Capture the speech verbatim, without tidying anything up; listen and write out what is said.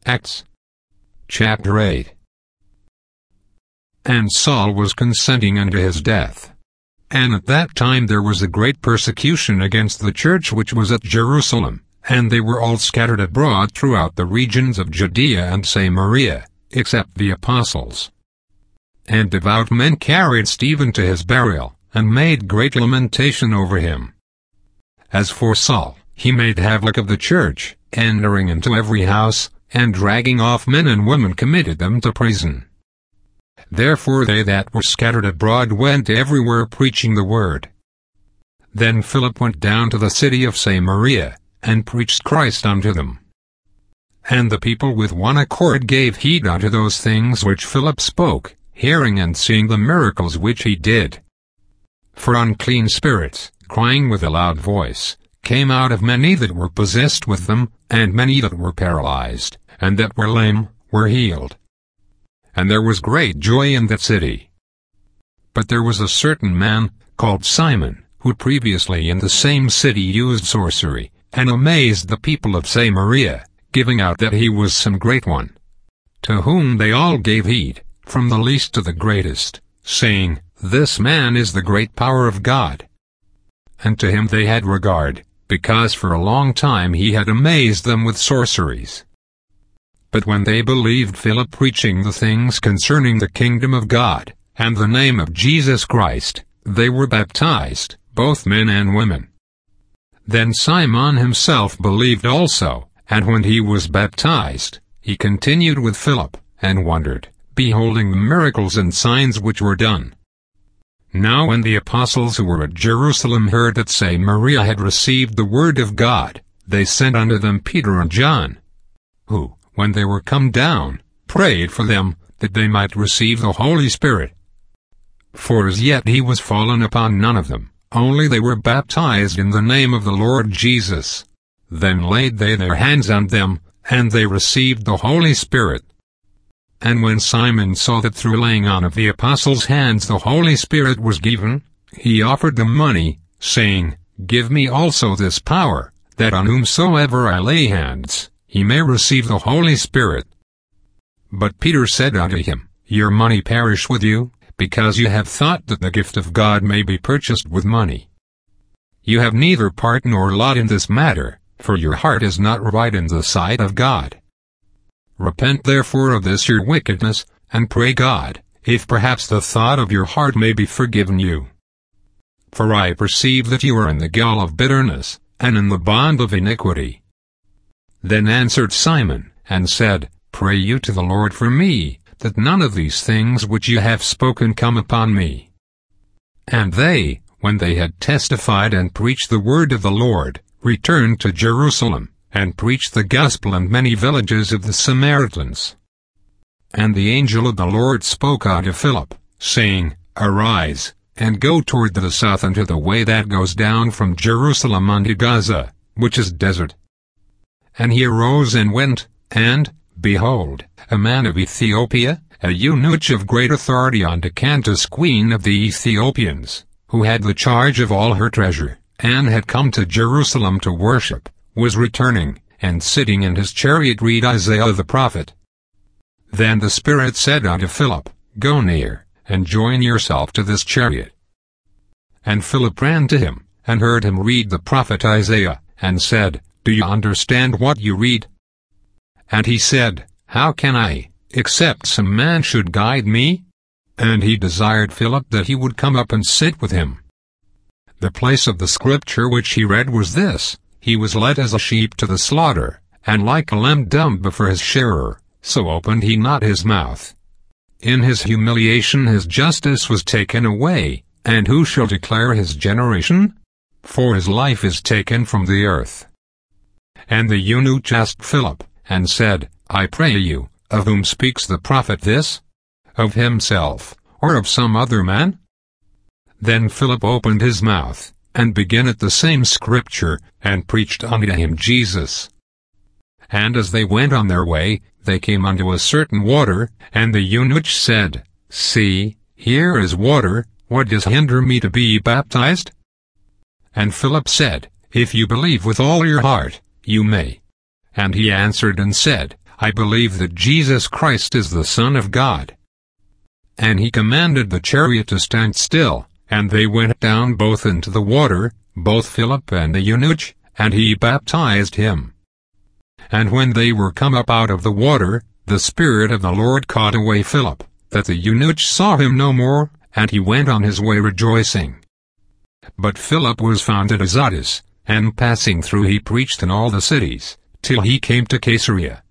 Acts chapter eight. And Saul was consenting unto his death. And at that time there was a great persecution against the church which was at Jerusalem, and they were all scattered abroad throughout the regions of Judea and Samaria, except the apostles. And devout men carried Stephen to his burial, and made great lamentation over him. As for Saul, he made havoc of the church, entering into every house, and dragging off men and women committed them to prison. Therefore they that were scattered abroad went everywhere preaching the word. Then Philip went down to the city of Samaria, and preached Christ unto them. And the people with one accord gave heed unto those things which Philip spoke, hearing and seeing the miracles which he did. For unclean spirits, crying with a loud voice, came out of many that were possessed with them, and many that were paralyzed, and that were lame, were healed. And there was great joy in that city. But there was a certain man, called Simon, who previously in the same city used sorcery, and amazed the people of Samaria, giving out that he was some great one. To whom they all gave heed, from the least to the greatest, saying, This man is the great power of God. And to him they had regard, because for a long time he had amazed them with sorceries. But when they believed Philip preaching the things concerning the kingdom of God, and the name of Jesus Christ, they were baptized, both men and women. Then Simon himself believed also, and when he was baptized, he continued with Philip, and wondered, beholding the miracles and signs which were done. Now when the apostles who were at Jerusalem heard that Samaria had received the word of God, they sent unto them Peter and John, who, when they were come down, prayed for them, that they might receive the Holy Spirit. For as yet he was fallen upon none of them, only they were baptized in the name of the Lord Jesus. Then laid they their hands on them, and they received the Holy Spirit. And when Simon saw that through laying on of the apostles' hands the Holy Spirit was given, he offered them money, saying, Give me also this power, that on whomsoever I lay hands, he may receive the Holy Spirit. But Peter said unto him, Your money perish with you, because you have thought that the gift of God may be purchased with money. You have neither part nor lot in this matter, for your heart is not right in the sight of God. Repent therefore of this your wickedness, and pray God, if perhaps the thought of your heart may be forgiven you. For I perceive that you are in the gall of bitterness, and in the bond of iniquity. Then answered Simon, and said, Pray you to the Lord for me, that none of these things which you have spoken come upon me. And they, when they had testified and preached the word of the Lord, returned to Jerusalem, and preached the gospel in many villages of the Samaritans. And the angel of the Lord spoke unto Philip, saying, Arise, and go toward the south unto the way that goes down from Jerusalem unto Gaza, which is desert. And he arose and went, and, behold, a man of Ethiopia, a eunuch of great authority unto Candace queen of the Ethiopians, who had the charge of all her treasure, and had come to Jerusalem to worship, was returning, and sitting in his chariot read Isaiah the prophet. Then the Spirit said unto Philip, Go near, and join yourself to this chariot. And Philip ran to him, and heard him read the prophet Isaiah, and said, Do you understand what you read? And he said, How can I, except some man should guide me? And he desired Philip that he would come up and sit with him. The place of the scripture which he read was this, He was led as a sheep to the slaughter, and like a lamb dumb before his shearer, so opened he not his mouth. In his humiliation his justice was taken away, and who shall declare his generation? For his life is taken from the earth. And the eunuch asked Philip, and said, I pray you, of whom speaks the prophet this? Of himself, or of some other man? Then Philip opened his mouth, and began at the same scripture, and preached unto him Jesus. And as they went on their way, they came unto a certain water, and the eunuch said, See, here is water, what does hinder me to be baptized? And Philip said, If you believe with all your heart, you may. And he answered and said, I believe that Jesus Christ is the Son of God. And he commanded the chariot to stand still, and they went down both into the water, both Philip and the eunuch, and he baptized him. And when they were come up out of the water, the Spirit of the Lord caught away Philip, that the eunuch saw him no more, and he went on his way rejoicing. But Philip was found at Azotus, and passing through he preached in all the cities, till he came to Caesarea.